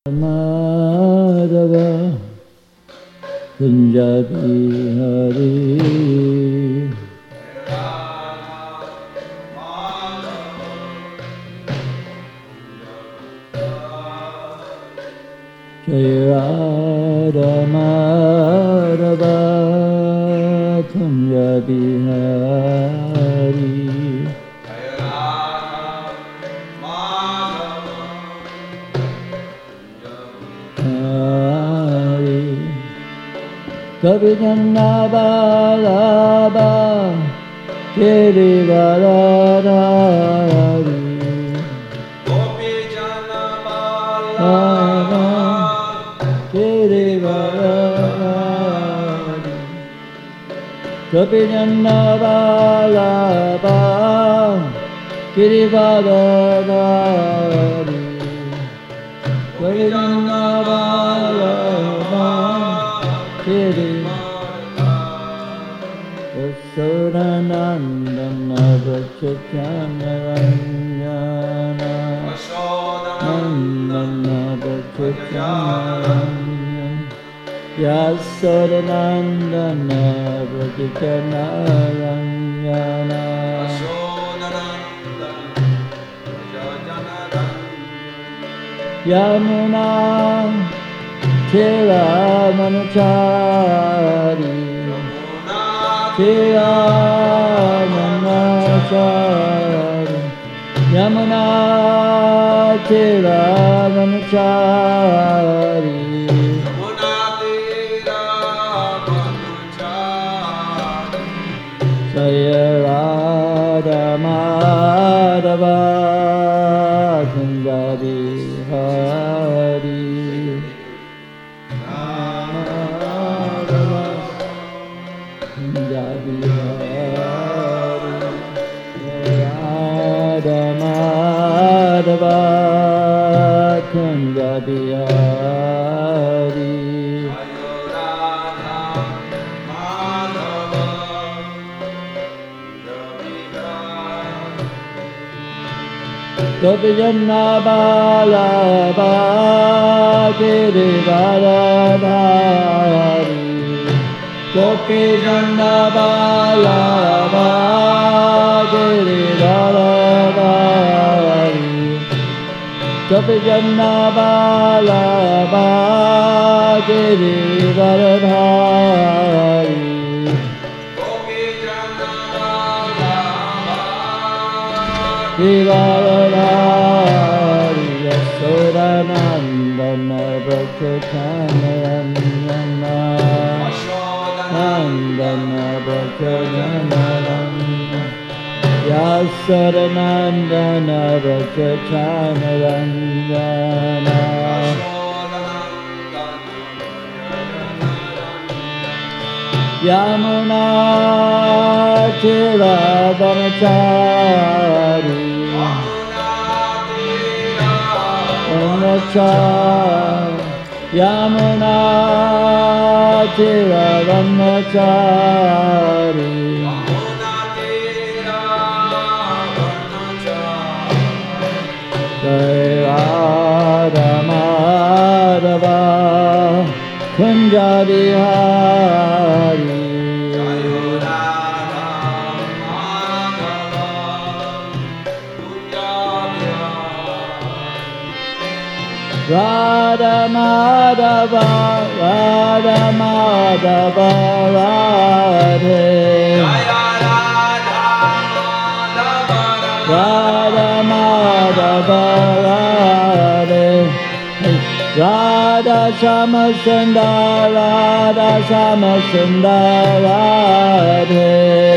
Madhava Kunja Bihari Jai Radha Madhava Kunja Bihari Govinda Balaba Girivaradari Gopijana Balaba Girivaradari Govinda Balaba Girivaradari Govinda Balaba Yashodanandana Vrachachana Ranjana Nandana Vrachachana Yashodanandana Vrachachana Ranjana Yamuna Tira Manachari Tira Manachari Yamuna Tira Manachari Jaya Radha Madhava Kunja Bihari Radha Madhava Kunja Bihari Gopijana Balaba Girivaradari Gopijana Balaba Girivaradari Gopijana Balaba Girivaradari Girivaradari Yashodanandana Vrachachana Ranjana Nandana Vrachachana Ranjana Yashodanandana Vrachachana Ranjana Yamuna Tira Vanachari Yamuna Tira Vanachari Jai Radha Madhava Kunja Bihari Radha Madhava Radha Madhava Radhe Radha Madhava Radhe Radha Shama Sundara Radha Shama Sundara Radhe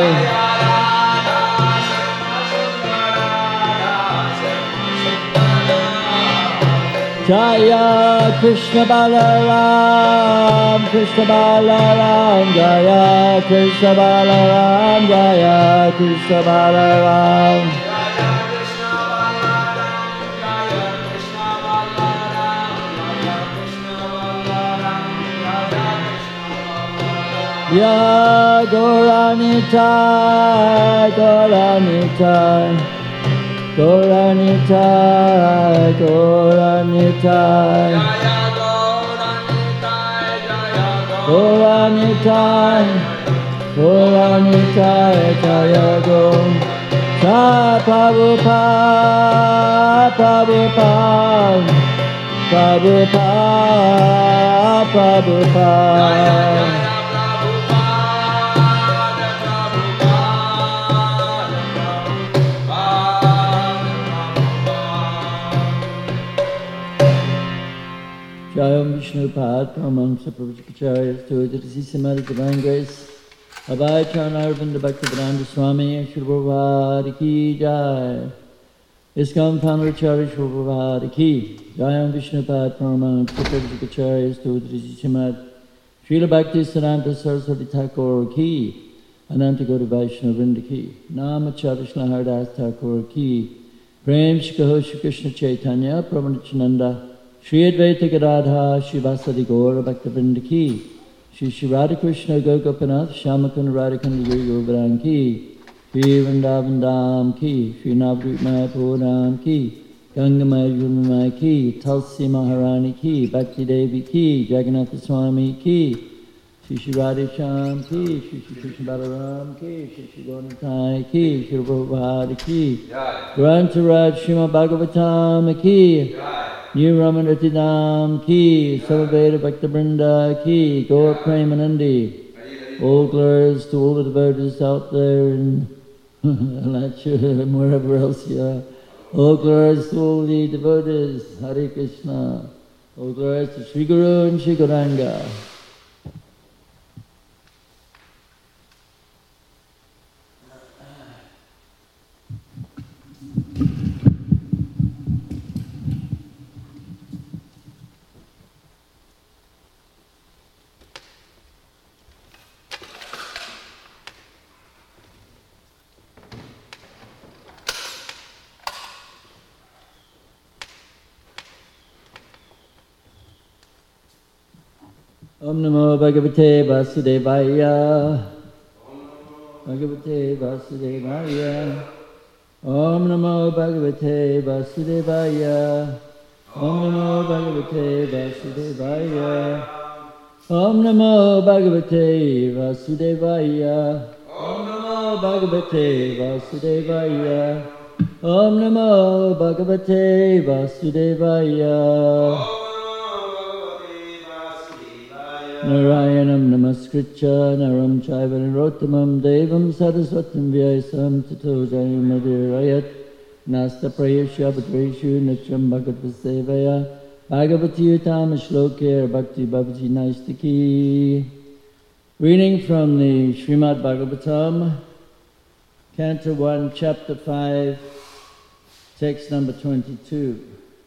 Jaya Krishna Balaram Krishna Balaram Jaya Krishna Balaram Jaya Krishna Balaram Ya Gauranitai Gauranitai Gauranitai, Gauranitai, Gauranitai, Gauranitai, Jaya Gaur. Prabhupada, Prabhupada, Prabhupada, Prabhupada. Jayam Vishnu Pad, Paramahamsa Prabhupada, Steward of the Sisamari Divine Grace, Abhay Charanarvinda Bhaktivedanta Swami, Shri Prabhupada Ki Jai, ISKCON Panarachari Shri Prabhupada Ki, Jayam Vishnu Pad, Paramahamsa Prabhupada, Steward of the Sisamari, Srila Bhakti Siddhanta Saraswati Thakur Ki, Ananta Gaura Vaishnava Vrinda Ki, Namacharya Shri Haridas Thakur Ki, Prem Shri Shri Krishna Chaitanya, Prabhupada Shri Advaita Gadadha, Shri Vasadi Gaura Bhaktivinoda Ki, Shri Shri Radha Krishna Gopinath, Shamakund Radhakund Giri Govardhan Ki, Shri Vrindavan Dham Ki, Shri Navadvip Mayapur Dham Ki, Gangamaya Yamuna Ki, Tulsi Maharani Ki, Bhakti Devi Ki, Jagannatha Swami Ki, Shri Shri Radha Shyam Ki, Shri Shri Krishna Balaram Ki, Shri Shri Gauratai Ki, Shri Prabhupada Ki, Grantaraj Srimad Bhagavatam Ki, New Ramanati Dham Ki, Savaveda Bhakta Vrinda Ki, Gaur Premanandi. All glories to all the devotees out there in Alachua and wherever else you are. All glories to all the devotees, Hare Krishna. All glories to Sri Guru and Sri Gauranga. Om Namo Bhagavate Vasudevaya. Bhagavate Vasudevaya. Om Namo Bhagavate Vasudevaya. Om Namo Bhagavate Vasudevaya. Om Namo Bhagavate Vasudevaya. Om Namo Bhagavate Vasudevaya. Om Namo Bhagavate Vasudevaya. Narayanam Namaskritya Naram Chaiva Narottamam Devam Saraswatam Vyasam Tato Jayamadhirayat Nasta Prayasya Bhadreshu Natram Bhagavasevaya Bhagavati Utama Shlokir Bhakti Bhavati Naistaki. Reading from the Srimad Bhagavatam, Canto 1, Chapter 5, text number 22.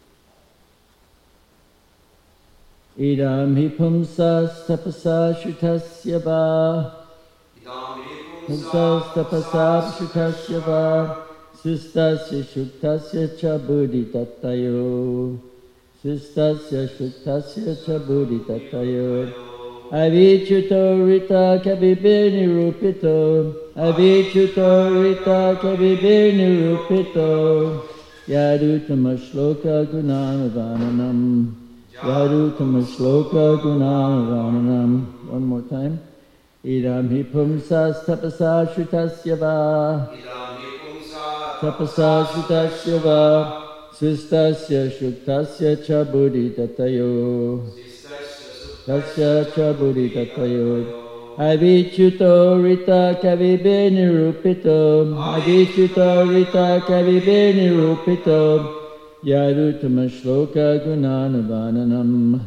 Idam hi pumsas tapasa shutasya va. Pumsas tapasa shutasya va. Sustasya shuktasya cha buddhi tattayo. Sustasya shuktasya cha buddhi tattayo. Avichuto rita kabibir nirupito. Avichuto rita kabibir nirupito. Yadutama shloka gunanavananam. Yadutama shloka gunanavananam. One more time. Idam hi pumsas tapasa shrutasya va. Tapasa shrutasya va. Sustasya shuktasya cha buddhi tatayo. Tasya cha buddhi tatayo. Avichuto rita kavibe nirupito. Avichuto rita kavibe nirupito. Yadutama shloka gunanavananam.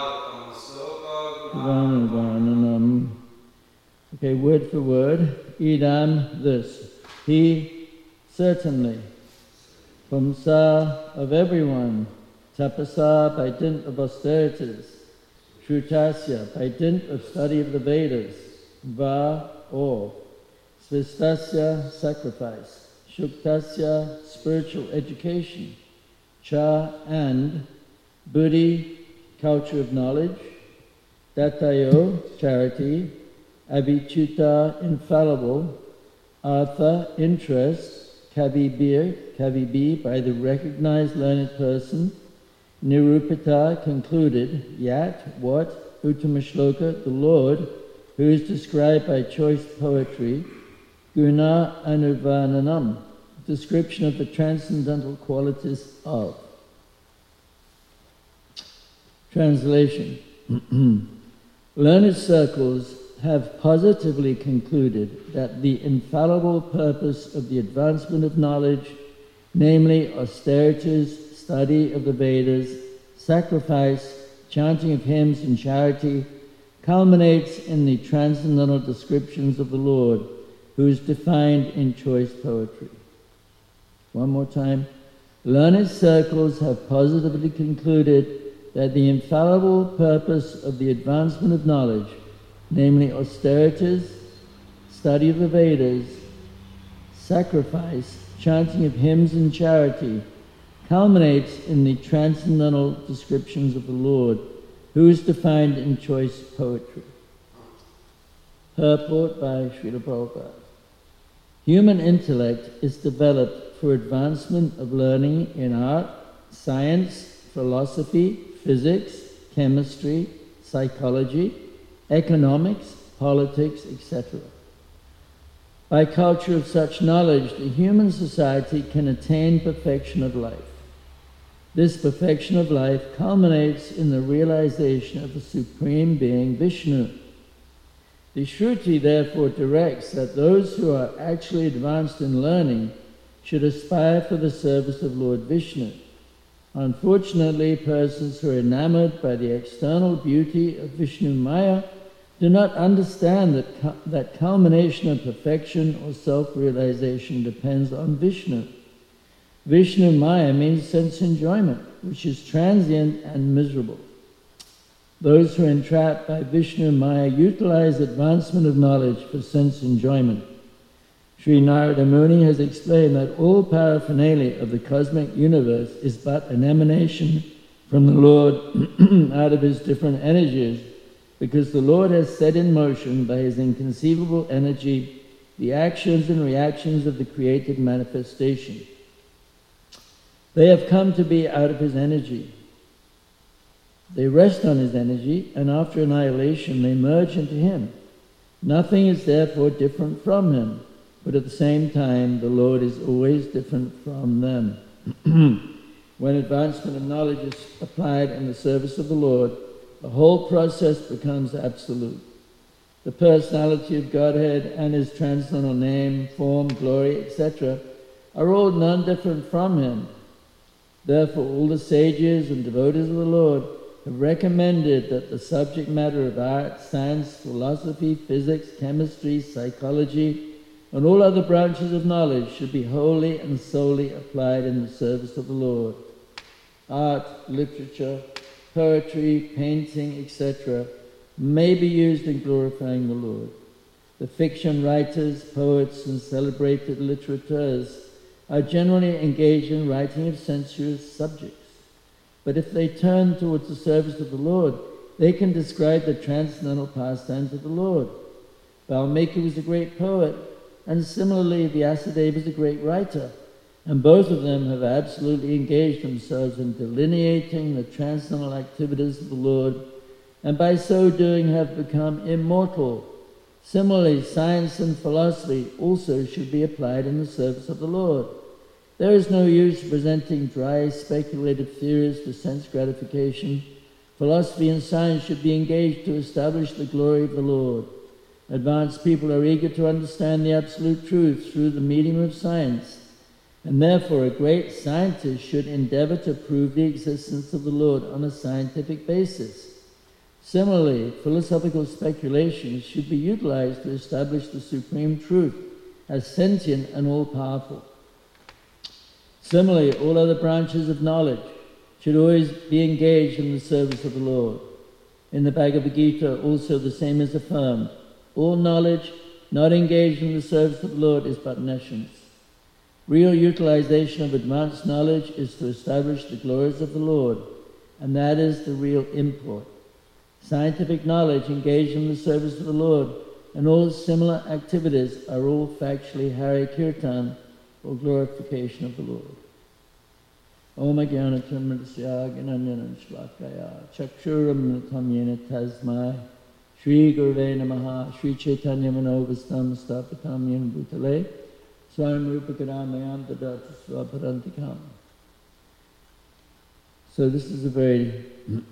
Gunanavananam. Okay, word for word. Idam, this. He, certainly. Pumsa, of everyone. Tapasa, by dint of austerities. Shrutasya, by dint of study of the Vedas. Va, or. Svistasya, sacrifice. Shuktasya, spiritual education. Cha, and. Buddhi, culture of knowledge. Datayo, charity. Abhichuta, infallible. Artha, interest. Kavi by the recognized learned person, Nirupita concluded, Yat, what, Uttama Shloka, the Lord, who is described by choice poetry, Guna Anuvarnanam, description of the transcendental qualities of. Translation. Learned circles have positively concluded that the infallible purpose of the advancement of knowledge, namely austerities, study of the Vedas, sacrifice, chanting of hymns and charity, culminates in the transcendental descriptions of the Lord, who is defined in choice poetry. One more time. Learned circles have positively concluded that the infallible purpose of the advancement of knowledge, namely austerities, study of the Vedas, sacrifice, chanting of hymns and charity, culminates in the transcendental descriptions of the Lord, who is defined in choice poetry. Purport by Srila Prabhupada. Human intellect is developed for advancement of learning in art, science, philosophy, physics, chemistry, psychology, economics, politics, etc. By culture of such knowledge, the human society can attain perfection of life. This perfection of life culminates in the realization of the Supreme Being, Vishnu. The Shruti therefore directs that those who are actually advanced in learning should aspire for the service of Lord Vishnu. Unfortunately, persons who are enamored by the external beauty of Vishnu Maya do not understand that culmination of perfection or self-realization depends on Vishnu. Vishnu Maya means sense enjoyment, which is transient and miserable. Those who are entrapped by Vishnu Maya utilize advancement of knowledge for sense enjoyment. Sri Narada Muni has explained that all paraphernalia of the cosmic universe is but an emanation from the Lord out of his different energies, because the Lord has set in motion by his inconceivable energy the actions and reactions of the created manifestation. They have come to be out of his energy. They rest on his energy, and after annihilation they merge into him. Nothing is therefore different from him, but at the same time the Lord is always different from them. When advancement of knowledge is applied in the service of the Lord, the whole process becomes absolute. The personality of Godhead and his transcendental name, form, glory, etc. are all none different from him. Therefore all the sages and devotees of the Lord have recommended that the subject matter of art, science, philosophy, physics, chemistry, psychology, and all other branches of knowledge should be wholly and solely applied in the service of the Lord. Art, literature, poetry, painting, etc. may be used in glorifying the Lord. The fiction writers, poets, and celebrated literateurs are generally engaged in writing of sensuous subjects. But if they turn towards the service of the Lord, they can describe the transcendental pastimes of the Lord. Valmiki was a great poet, and similarly Vyasadeva is a great writer, and both of them have absolutely engaged themselves in delineating the transcendental activities of the Lord, and by so doing have become immortal. Similarly, science and philosophy also should be applied in the service of the Lord. There is no use presenting dry, speculative theories for sense gratification. Philosophy and science should be engaged to establish the glory of the Lord. Advanced people are eager to understand the absolute truth through the medium of science, and therefore a great scientist should endeavor to prove the existence of the Lord on a scientific basis. Similarly, philosophical speculations should be utilized to establish the supreme truth as sentient and all-powerful. Similarly, all other branches of knowledge should always be engaged in the service of the Lord. In the Bhagavad Gita also the same is affirmed. All knowledge not engaged in the service of the Lord is but nescience. Real utilization of advanced knowledge is to establish the glories of the Lord, and that is the real import. Scientific knowledge engaged in the service of the Lord and all similar activities are all factually Hare Kirtan, for glorification of the Lord. Om Jnanatirmidasya Gnananam Shlakaya Chakshuram Natam Yena Tasmai Shri Gurve Namaha Shri Chaitanya Manobhastam Stapatam Yena Bhutale Swam Rupakaramayam Dadata Swaparantikam. So this is a very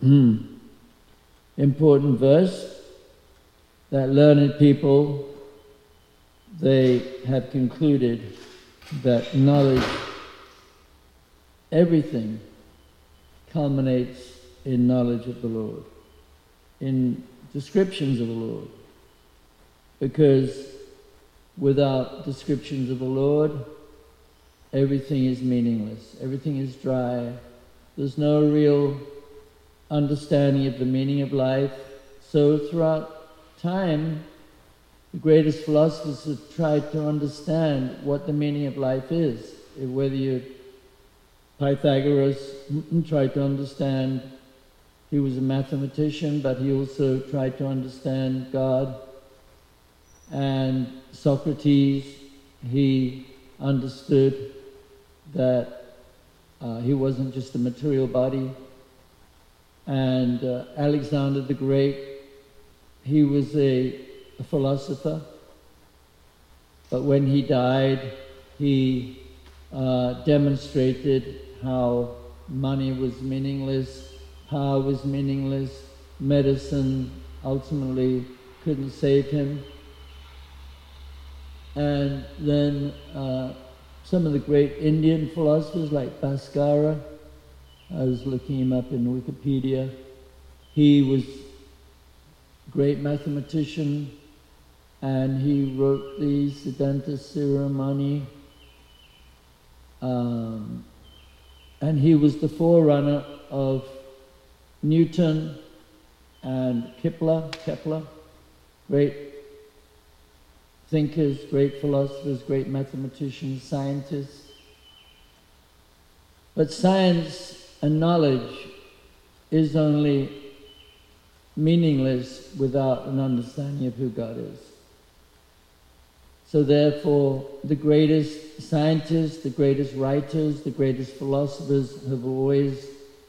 important verse that learned people, they have concluded that knowledge, everything culminates in knowledge of the Lord, in descriptions of the Lord. Because without descriptions of the Lord, everything is meaningless, everything is dry. There's no real understanding of the meaning of life. So throughout time, the greatest philosophers have tried to understand what the meaning of life is. Whether you Pythagoras tried to understand, he was a mathematician, but he also tried to understand God. And Socrates, he understood that he wasn't just a material body. And Alexander the Great, he was a philosopher, but when he died, he demonstrated how money was meaningless, power was meaningless, medicine ultimately couldn't save him. And then some of the great Indian philosophers like Bhaskara, I was looking him up in Wikipedia, he was a great mathematician, and he wrote the Siddhanta Shiromani, and he was the forerunner of Newton and Kepler, great thinkers, great philosophers, great mathematicians, scientists. But science and knowledge is only meaningless without an understanding of who God is. So therefore, the greatest scientists, the greatest writers, the greatest philosophers have always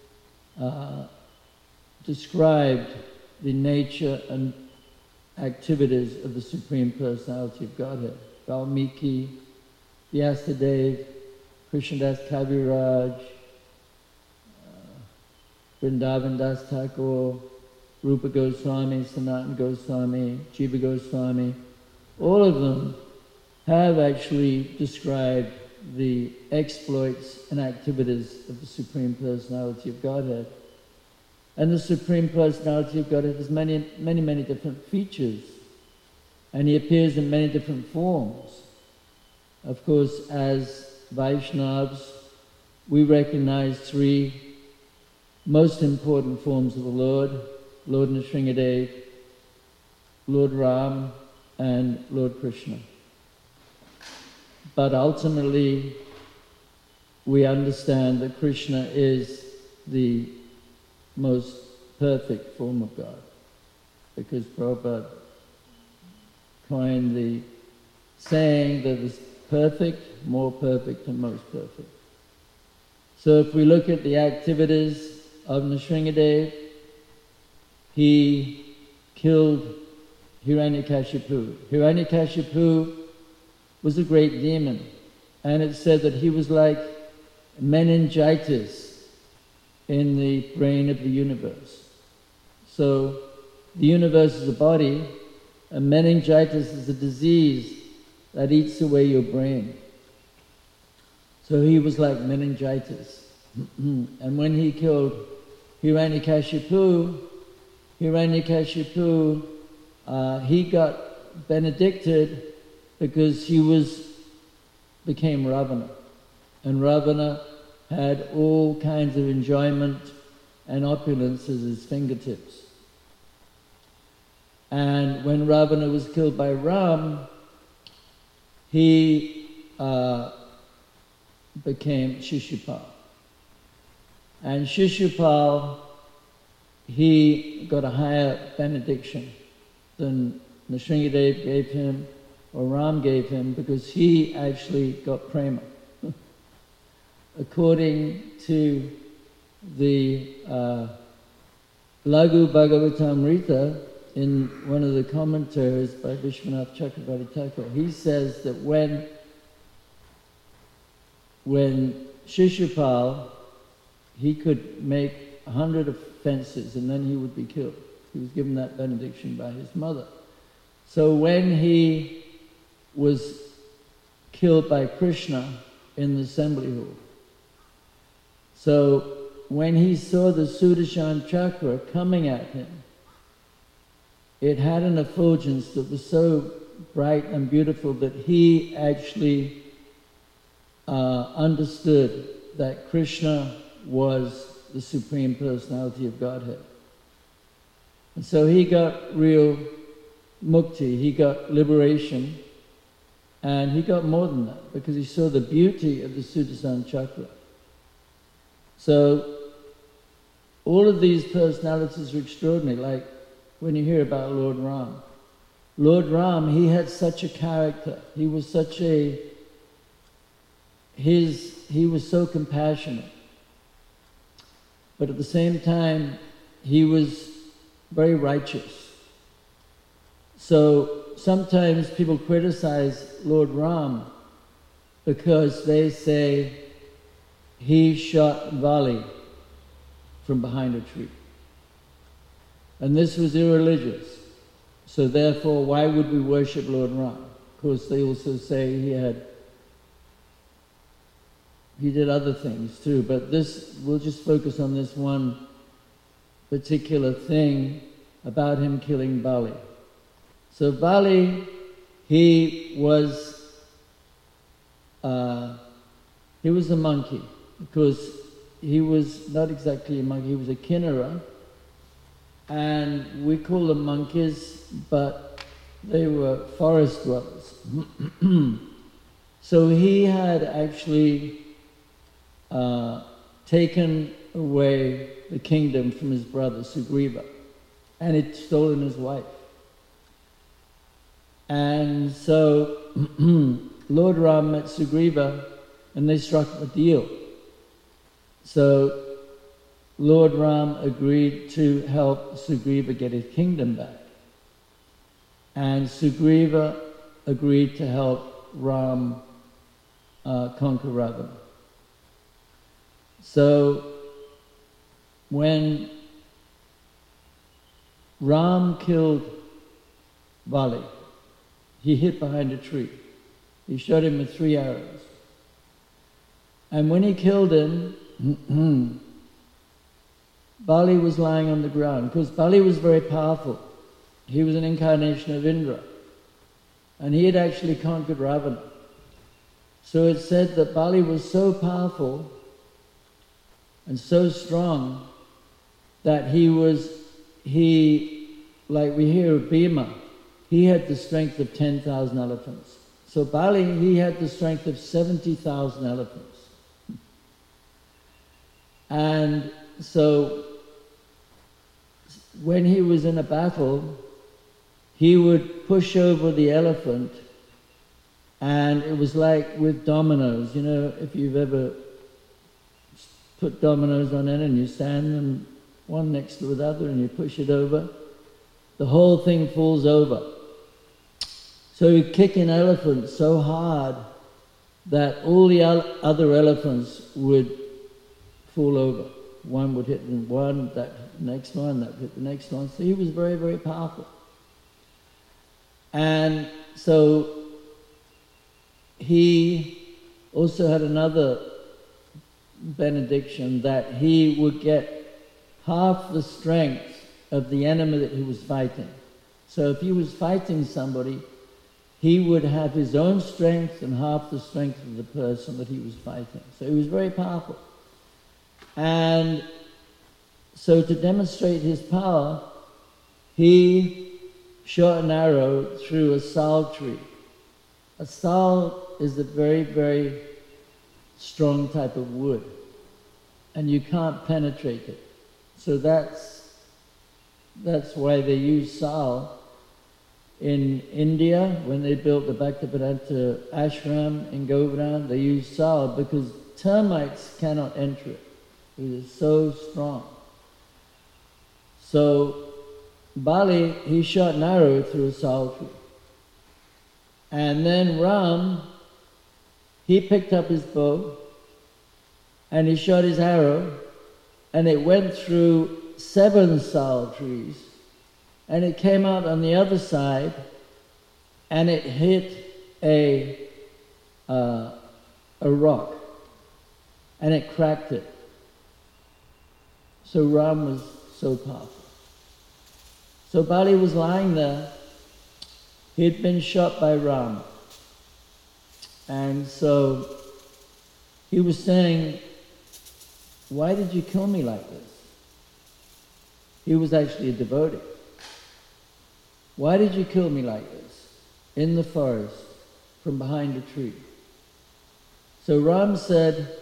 described the nature and activities of the Supreme Personality of Godhead. Valmiki, Vyasadeva, Krishnadas Kaviraj, Vrindavan Das Thakur, Rupa Goswami, Sanatana Goswami, Jiva Goswami, all of them have actually described the exploits and activities of the Supreme Personality of Godhead. And the Supreme Personality of Godhead has many, many, many different features, and he appears in many different forms. Of course, as Vaishnavas, we recognize three most important forms of the Lord: Lord Nrsingadev, Lord Ram, and Lord Krishna. But ultimately, we understand that Krishna is the most perfect form of God, because Prabhupada coined the saying that is perfect, more perfect, and most perfect. So if we look at the activities of Nrsingadev, he killed Hiranyakashipu. Hiranyakashipu was a great demon, and it said that he was like meningitis in the brain of the universe. So the universe is a body, and meningitis is a disease that eats away your brain. So he was like meningitis. And when he killed Hiranyakashipu, he got benedicted because he became Ravana. And Ravana had all kinds of enjoyment and opulence at his fingertips. And when Ravana was killed by Ram, he became Shishupal. And Shishupal, he got a higher benediction than Nrsingadev gave him or Ram gave him, because he actually got prema. according to the Laghu Bhagavatamrita, in one of the commentaries by Vishwanath Chakravarti Thakur, he says that when Shishupal, he could make 100 offenses and then he would be killed. He was given that benediction by his mother. So when he was killed by Krishna in the assembly hall, so when he saw the Sudarshan Chakra coming at him, it had an effulgence that was so bright and beautiful that he actually understood that Krishna was the Supreme Personality of Godhead. And so he got real mukti, he got liberation, and he got more than that because he saw the beauty of the Sudarshan Chakra. So all of these personalities are extraordinary, like when you hear about Lord Ram. Lord Ram, he had such a character. He was such a, he was so compassionate. But at the same time, he was very righteous. So sometimes people criticize Lord Ram because they say he shot Vali from behind a tree. And this was irreligious. So therefore, why would we worship Lord Ram? Of course, they also say he did other things too, but this, we'll just focus on this one particular thing about him killing Bali. So Bali, he was a monkey, because he was not exactly a monkey, he was a Kinnara, and we call them monkeys, but they were forest dwellers. So he had actually taken away the kingdom from his brother Sugriva, and he'd stolen his wife. And so Lord Ram met Sugriva and they struck a deal. So Lord Ram agreed to help Sugriva get his kingdom back. And Sugriva agreed to help Ram conquer Ravana. So when Ram killed Bali, he hid behind a tree. He shot him with 3 arrows. And when he killed him, Bali was lying on the ground, because Bali was very powerful. He was an incarnation of Indra. And he had actually conquered Ravana. So it's said that Bali was so powerful and so strong that like we hear of Bhima, he had the strength of 10,000 elephants. So Bali, he had the strength of 70,000 elephants. And so when he was in a battle, he would push over the elephant, and it was like with dominoes. You know, if you've ever put dominoes on it and you stand them one next to the other and you push it over, the whole thing falls over. So he'd kick an elephant so hard that all the other elephants would fall over. One would hit one, that hit the next one, that hit the next one. So he was very, very powerful. And so he also had another benediction that he would get half the strength of the enemy that he was fighting. So if he was fighting somebody, he would have his own strength and half the strength of the person that he was fighting. So he was very powerful. And so to demonstrate his power, he shot an arrow through a sal tree. A sal is a very, very strong type of wood, and you can't penetrate it. So that's why they use sal. In India, when they built the Bhaktivedanta ashram in Govardhan, they used sal because termites cannot enter it. It is so strong. So Bali, he shot an arrow through a sal tree. And then Ram, he picked up his bow and he shot his arrow, and it went through 7 sal trees, and it came out on the other side, and it hit a rock, and it cracked it. So Ram was so powerful. So Bali was lying there. He had been shot by Ram. And so he was saying, "Why did you kill me like this?" He was actually a devotee. "Why did you kill me like this in the forest from behind a tree?" So Ram said,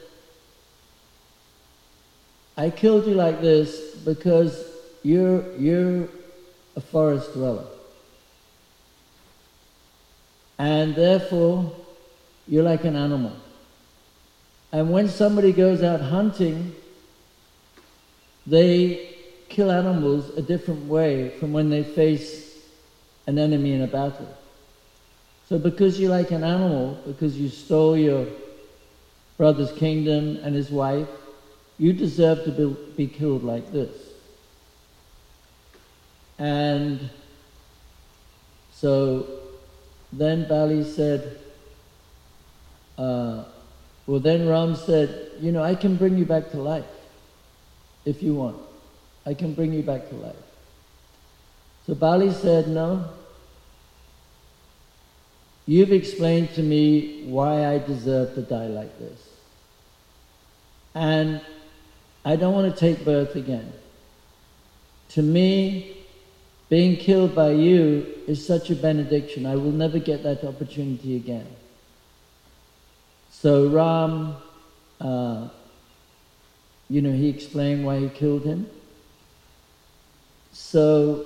"I killed you like this because you're a forest dweller. And therefore, you're like an animal. And when somebody goes out hunting, they kill animals a different way from when they face an enemy in a battle. So because you're like an animal, because you stole your brother's kingdom and his wife, you deserve to be killed like this." And so then Bali said, then Ram said, "I can bring you back to life if you want. I can bring you back to life." So Bali said, "No, you've explained to me why I deserve to die like this. And I don't want to take birth again. To me, being killed by you is such a benediction. I will never get that opportunity again." So Ram, he explained why he killed him. So,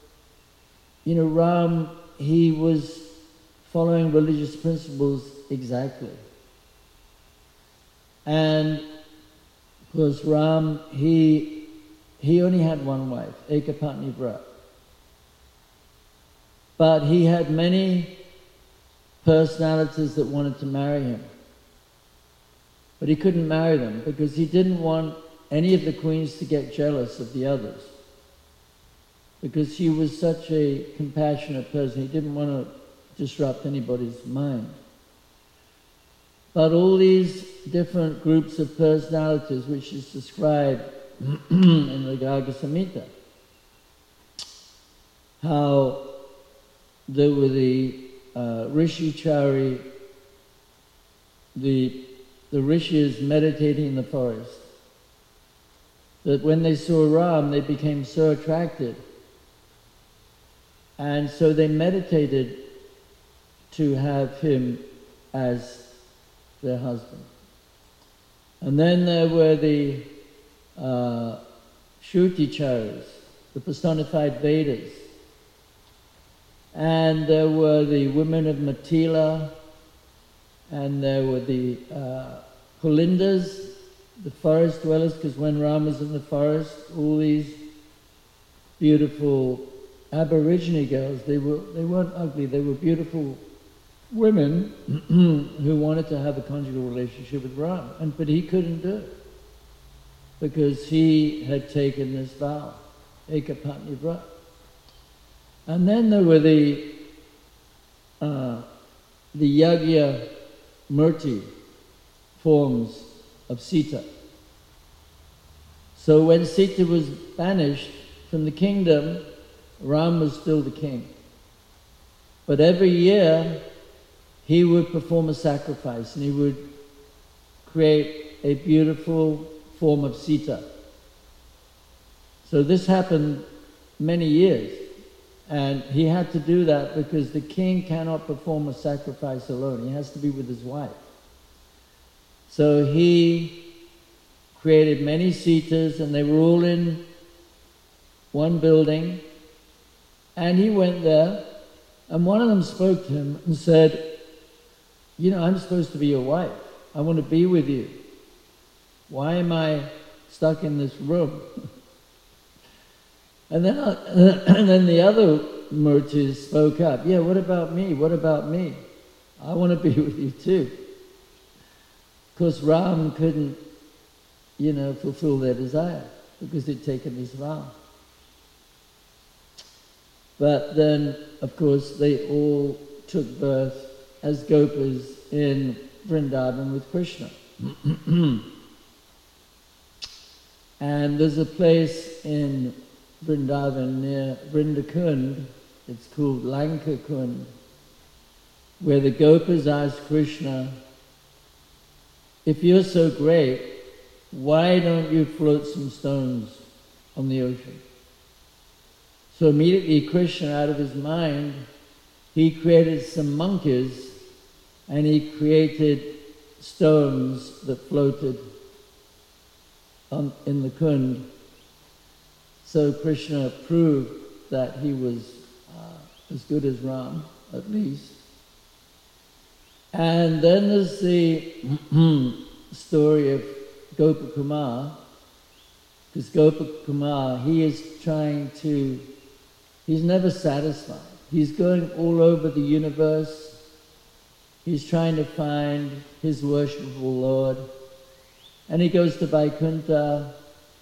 Ram, he was following religious principles exactly. And of course Ram, he only had one wife, Ekapatni Vrat. But he had many personalities that wanted to marry him. But he couldn't marry them because he didn't want any of the queens to get jealous of the others. Because he was such a compassionate person, he didn't want to disrupt anybody's mind. But all these different groups of personalities, which is described in the Garga Samhita, how there were the Rishicari, the rishis meditating in the forest, that when they saw Ram, they became so attracted. And so they meditated to have him as their husband. And then there were the Shruticharis, the personified Vedas. And there were the women of Matila, and there were the Pulindas, the forest dwellers, because when Ram was in the forest, all these beautiful Aborigine girls, they weren't ugly, they were beautiful women who wanted to have a conjugal relationship with Ram, but he couldn't do it because he had taken this vow, Ekapatni Vrat. And then there were the Yagya Murti forms of Sita. So when Sita was banished from the kingdom, Ram was still the king. But every year he would perform a sacrifice and he would create a beautiful form of Sita. So this happened many years. And he had to do that because the king cannot perform a sacrifice alone. He has to be with his wife. So he created many Sitas, and they were all in one building. And he went there, and one of them spoke to him and said, "I'm supposed to be your wife. I want to be with you. Why am I stuck in this room? And then the other murtis spoke up. Yeah, what about me? What about me? I want to be with you too. Of course, Ram couldn't, fulfill their desire because he'd taken his vow. But then, of course, they all took birth as gopas in Vrindavan with Krishna. And there's a place in Vrindavan near Vrindakund, it's called Lanka Kund, where the gopas asked Krishna, if you're so great, why don't you float some stones on the ocean? So immediately Krishna, out of his mind, he created some monkeys and he created stones that floated in the Kund. So Krishna proved that he was as good as Ram, at least. And then there's the story of Gopakumar, because Gopakumar, he's never satisfied. He's going all over the universe. He's trying to find his worshipful Lord. And he goes to Vaikuntha,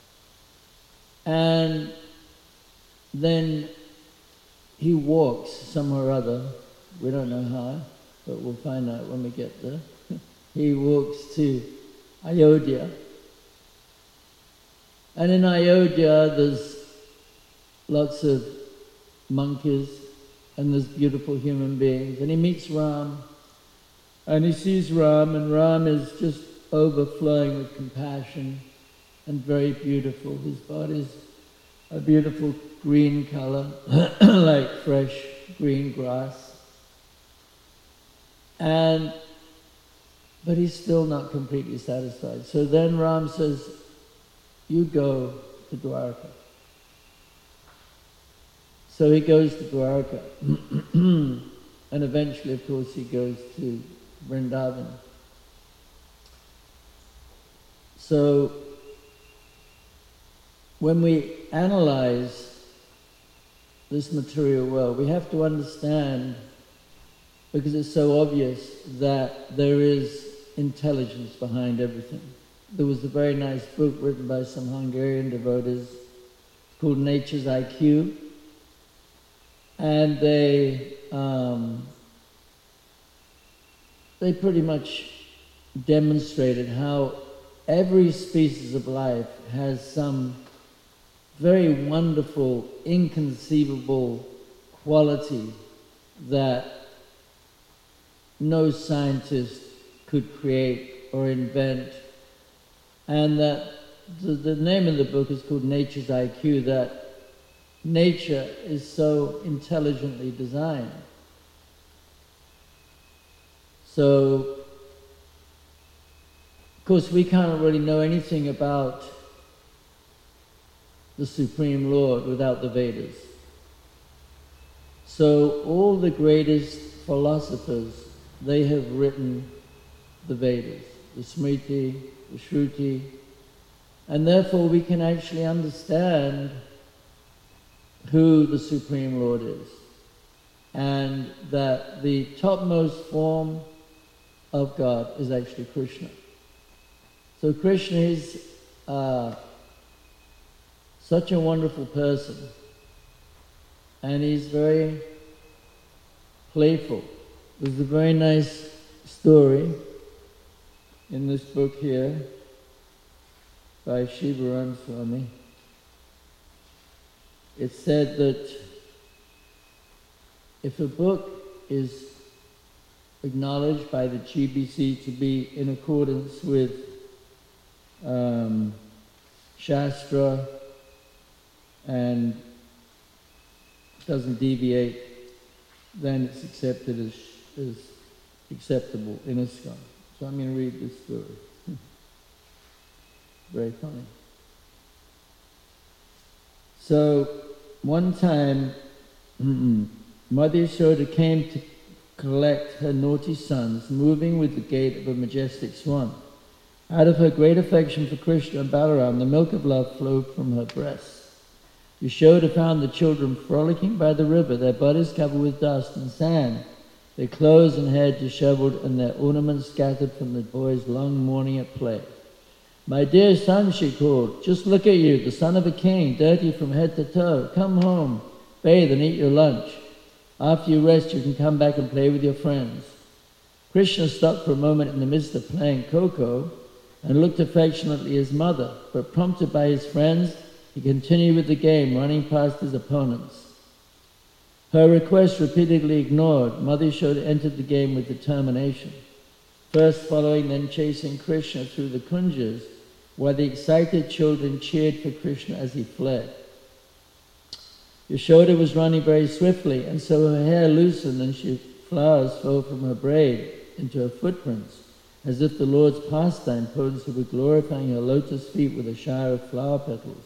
and then he walks somewhere or other. We don't know how, but we'll find out when we get there. He walks to Ayodhya. And in Ayodhya there's lots of monkeys and there's beautiful human beings. And he meets Ram, and he sees Ram, and Ram is just overflowing with compassion and very beautiful. His body's a beautiful green color, like fresh green grass. But he's still not completely satisfied. So then Ram says, you go to Dwarka. So he goes to Dwarka. And eventually, of course, he goes to Vrindavan. So when we analyze this material world, we have to understand, because it's so obvious, that there is intelligence behind everything. There was a very nice book written by some Hungarian devotees called Nature's IQ, and they pretty much demonstrated how every species of life has some very wonderful, inconceivable quality that no scientist could create or invent. And that the name of the book is called Nature's IQ, that nature is so intelligently designed. So, of course, we can't really know anything about the Supreme Lord without the Vedas. So all the greatest philosophers, they have written the Vedas, the Smriti, the Shruti, and therefore we can actually understand who the Supreme Lord is, and that the topmost form of God is actually Krishna. So Krishna is such a wonderful person, and he's very playful. There's a very nice story in this book here by Shivaran Swami. It said that if a book is acknowledged by the GBC to be in accordance with Shastra and doesn't deviate, then it's accepted as acceptable in ISKCON. So I'm going to read this story. Very funny. So one time, Mother Yashoda came to collect her naughty sons, moving with the gait of a majestic swan. Out of her great affection for Krishna and Balaram, the milk of love flowed from her breasts. Yashoda found the children frolicking by the river, their bodies covered with dust and sand, their clothes and hair disheveled, and their ornaments scattered from the boys' long morning at play. "My dear son," she called, "just look at you, the son of a king, dirty from head to toe. Come home, bathe and eat your lunch. After you rest, you can come back and play with your friends." Krishna stopped for a moment in the midst of playing Kho-Kho and looked affectionately at his mother, but prompted by his friends, he continued with the game, running past his opponents. Her request repeatedly ignored, Mother Yashoda entered the game with determination, first following, then chasing Krishna through the kunjas, while the excited children cheered for Krishna as he fled. Yashoda was running very swiftly, and so her hair loosened and flowers fell from her braid into her footprints, as if the Lord's pastime potency were glorifying her lotus feet with a shower of flower petals.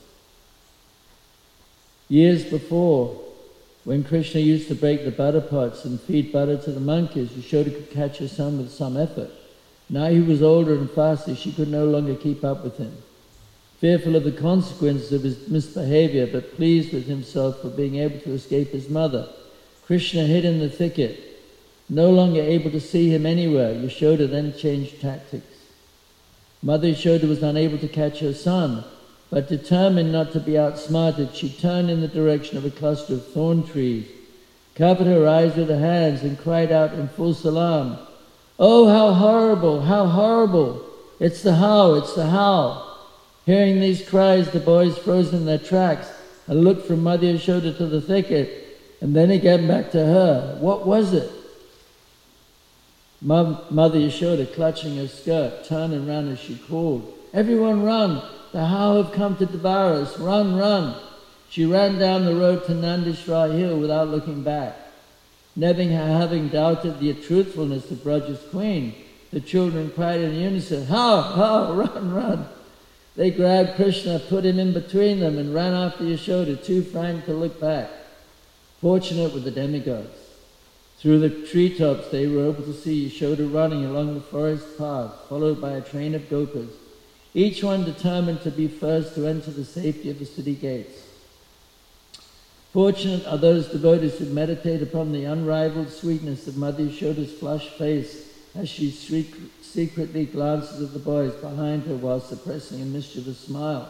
Years before, when Krishna used to break the butter pots and feed butter to the monkeys, Yashoda could catch her son with some effort. Now he was older and faster, she could no longer keep up with him. Fearful of the consequences of his misbehavior, but pleased with himself for being able to escape his mother, Krishna hid in the thicket. No longer able to see him anywhere, Yashoda then changed tactics. Mother Yashoda was unable to catch her son, but determined not to be outsmarted, she turned in the direction of a cluster of thorn trees, covered her eyes with her hands, and cried out in false alarm, "Oh, how horrible, how horrible! It's the How, it's the How!" Hearing these cries, the boys froze in their tracks and looked from Mother Yashoda to the thicket, and then again back to her. What was it? Mother Yashoda, clutching her skirt, turned and ran as she called, "Everyone run! The How have come to devour us! Run, run!" She ran down the road to Nandishvara Hill without looking back. Never having doubted the truthfulness of Braja's queen, the children cried in unison, "How, how, run, run!" They grabbed Krishna, put him in between them, and ran after Yashoda, too frightened to look back. Fortunate were the demigods. Through the treetops they were able to see Yashoda running along the forest path, followed by a train of gopas, each one determined to be first to enter the safety of the city gates. Fortunate are those devotees who meditate upon the unrivaled sweetness of Mother Yashoda's flushed face as she secretly glances at the boys behind her while suppressing a mischievous smile.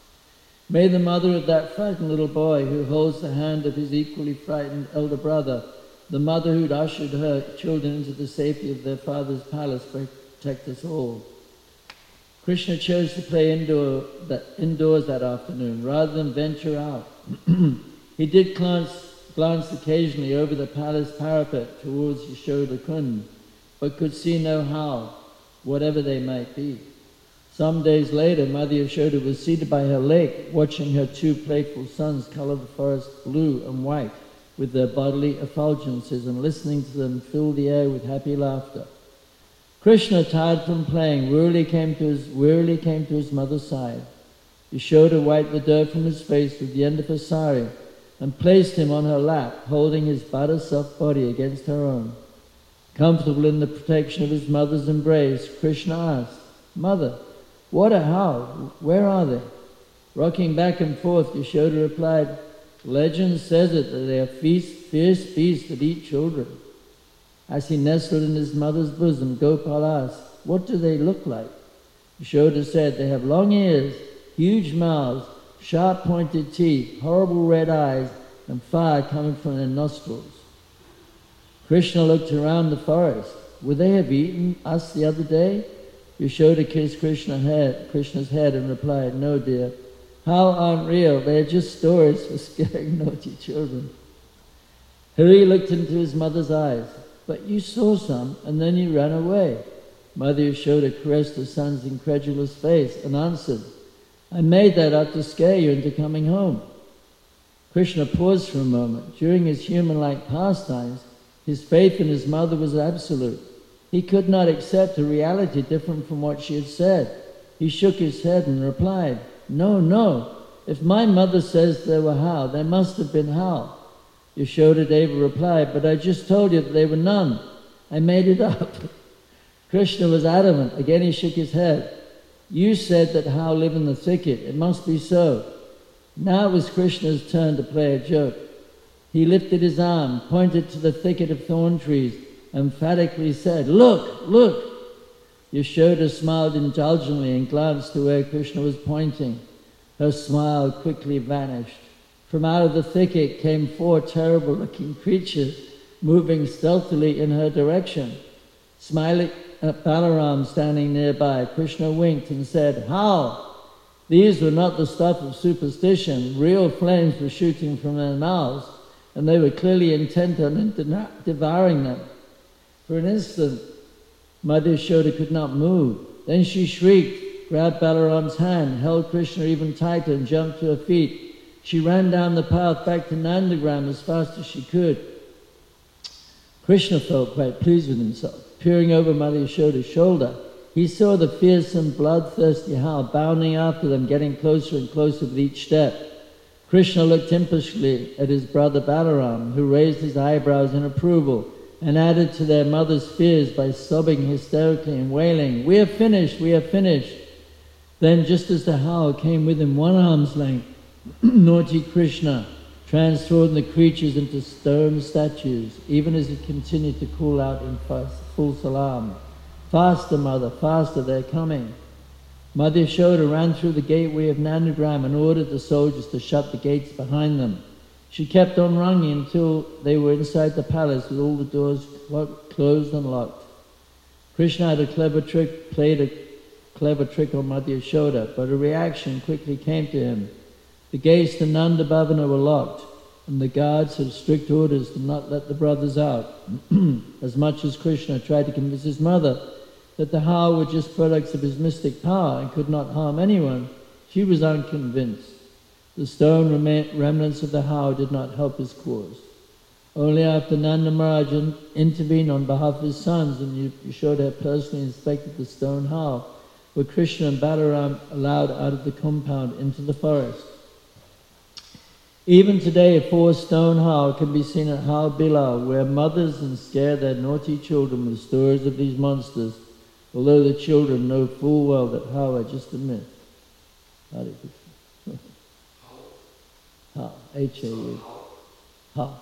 May the mother of that frightened little boy who holds the hand of his equally frightened elder brother, the mother who'd ushered her children into the safety of their father's palace, protect us all. Krishna chose to play indoors that afternoon rather than venture out. He did glance occasionally over the palace parapet towards Yashoda Kund, but could see no How, whatever they might be. Some days later, Mother Yashoda was seated by her lake, watching her two playful sons colour the forest blue and white with their bodily effulgences and listening to them fill the air with happy laughter. Krishna, tired from playing, wearily came to his mother's side. Yashoda wiped the dirt from his face with the end of her sari and placed him on her lap, holding his butter-soft body against her own. Comfortable in the protection of his mother's embrace, Krishna asked, "Mother, what a How? Where are they?" Rocking back and forth, Yashoda replied, "Legend says it that they are fierce beasts that eat children." As he nestled in his mother's bosom, Gopal asked, "What do they look like?" Yashoda said, "They have long ears, huge mouths, sharp pointed teeth, horrible red eyes, and fire coming from their nostrils." Krishna looked around the forest. "Would they have eaten us the other day?" Yashoda kissed Krishna's head and replied, "No, dear. How aren't real? They are just stories for scaring naughty children." Hari looked into his mother's eyes. "But you saw some, and then you ran away." Mother Yashoda caressed her son's incredulous face and answered, "I made that up to scare you into coming home." Krishna paused for a moment. During his human-like pastimes, his faith in his mother was absolute. He could not accept a reality different from what she had said. He shook his head and replied, "No, no. If my mother says there were How, there must have been How." Yashoda Deva replied, "But I just told you that they were none. I made it up." Krishna was adamant. Again he shook his head. You said that How live in the thicket. It must be so. Now it was Krishna's turn to play a joke. He lifted his arm, pointed to the thicket of thorn trees, emphatically said, "Look, look!" Yashoda smiled indulgently and glanced to where Krishna was pointing. Her smile quickly vanished. From out of the thicket came 4 terrible-looking creatures, moving stealthily in her direction. Smiling at Balaram standing nearby, Krishna winked and said, "How?" These were not the stuff of superstition. Real flames were shooting from their mouths, and they were clearly intent on devouring them. For an instant, Mother Yashoda could not move. Then she shrieked, grabbed Balaram's hand, held Krishna even tighter, and jumped to her feet. She ran down the path back to Nandagram as fast as she could. Krishna felt quite pleased with himself. Peering over Mother Yashoda's shoulder, he saw the fearsome, bloodthirsty How bounding after them, getting closer and closer with each step. Krishna looked impishly at his brother Balaram, who raised his eyebrows in approval and added to their mother's fears by sobbing hysterically and wailing, "We are finished, we are finished." Then, just as the How came within 1 arm's length, naughty Krishna transformed the creatures into stone statues, even as he continued to call out in full salam, "Faster, mother, faster, they're coming." Mother Yashoda ran through the gateway of Nandagram and ordered the soldiers to shut the gates behind them. She kept on running until they were inside the palace with all the doors closed and locked. Krishna had played a clever trick on Mother Yashoda, but a reaction quickly came to him. The gates to Nanda Bhavana were locked, and the guards had strict orders to not let the brothers out. As much as Krishna tried to convince his mother that the How were just products of his mystic power and could not harm anyone, she was unconvinced. The stone remnants of the How did not help his cause. Only after Nanda Maharaj intervened on behalf of his sons and Yashoda personally inspected the stone How, were Krishna and Balaram allowed out of the compound into the forest. Even today, a 4-stone How can be seen at How Bilal, where mothers scare their naughty children with stories of these monsters, although the children know full well that How are just a myth. Hare Krishna. How? H-A-U. How?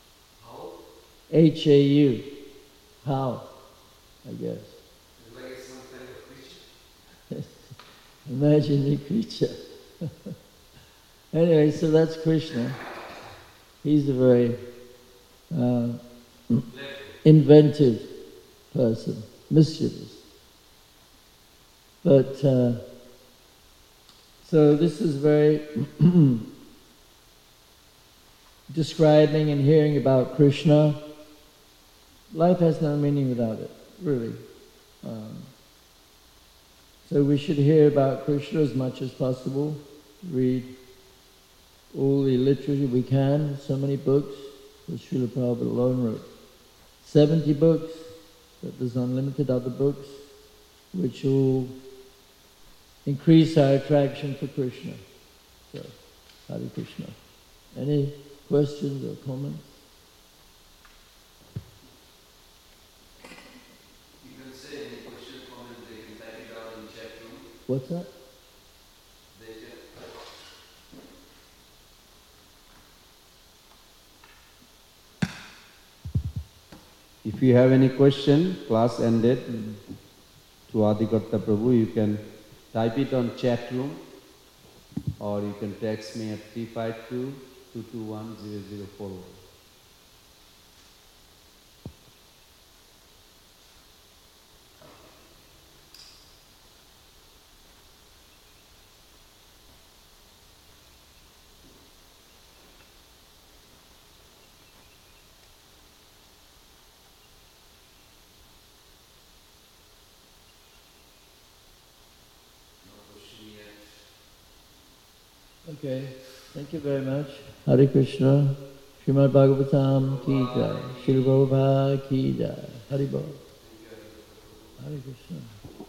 H-A-U. How? I guess. Like some kind of creature. Imaginary creature. Anyway, so that's Krishna. He's a very inventive person, mischievous. But, so this is very describing and hearing about Krishna. Life has no meaning without it, really. So we should hear about Krishna as much as possible, read all the literature we can, so many books, that Srila Prabhupada alone wrote. 70 books, but there's unlimited other books, which will increase our attraction for Krishna. So, Hare Krishna. Any questions or comments? You can say any question, comment, they can type it out in the chat room. What's that? They can. If you have any question, class ended, to Adikarta Prabhu, you can type it on chat room, or you can text me at 352-221-0041. Okay, thank you very much. Hare Krishna, Srimad Bhagavatam ki jai, Srila Prabhupada ki jai, Hare Bol. Hare Krishna.